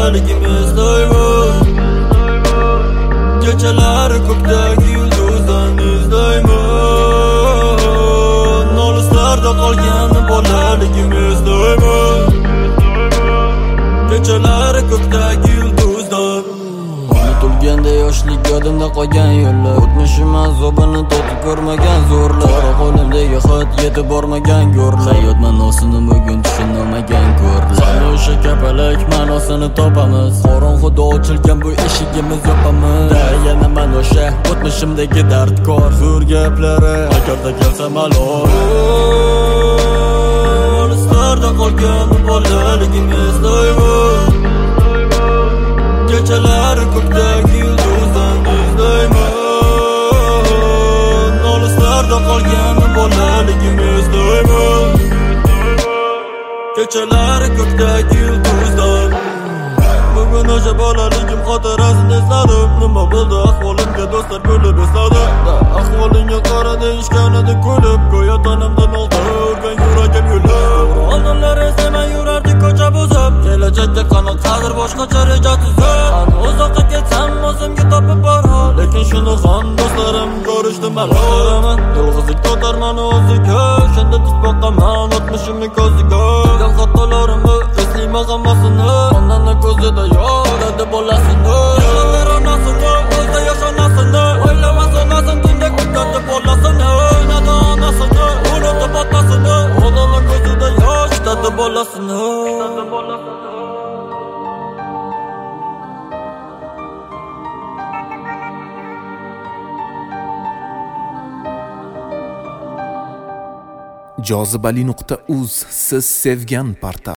izlayman. Kechalari ko'kdagi yulduzdan izlayman. Olislarda qolgan bolaligimni izlayman. Kechalari ko'kdagi yulduzdan. Unutilganda yoshlik yodimda qolgan yo'llar. O'tmishim azobini totib ko'rmagan zo'rlar. Qora qo'limdagi xat yetib bormagan go'rlar. Hayot ma'nosini bugun tushunolmagan ko'rlar. Sana o'sha kapalak ma'nosini topamiz. Qorong'uda ochilgan bu eshigimiz yopamiz. Yana man o'sha o'tmishimdagi dardkor zo'r gaplari agarda kelsa malol. Olislarda qolgan bolaligimni izlayman. Kechalari ko'kdagi yulduzdan izlayman. Olislarda qolgan bolaligimni izlayman. Kechalari ko'kdagi yulduzdan. Bugun o'sha bolaligim xotirasini esladim. Nima bo'ldi ahvolimga do'stlar kulib esladi. Ahvolingga qara deyishganida kulib, go'yo tanamdan oldirgan yuragim yulib. Oldinlar eslaman yurardik ko'cha buzib. Kelajakka qanot qadr boshqacha reja tuzib. Qani uzoqqa ketsam o'zimga topib borar. Lekin shuni ham do'stlarim ko'rishdi malolaman. Yolg'izlik to'tarman o'ziga. Shunda tuz boqaman o'tmishimni ko'ziga. Gal xatolarimni eslayman hammasini. Ondan ko'zida yo'ladi bolasini. Yo'llar onasini, o'zda yosh onasini. O'ylamas onasin tunda kutadi bolasini. O'ynadi onasini, unutib otasini. Ondan ko'zida yosh tutadi bolasini. Jozibali.uz siz sevgan portal.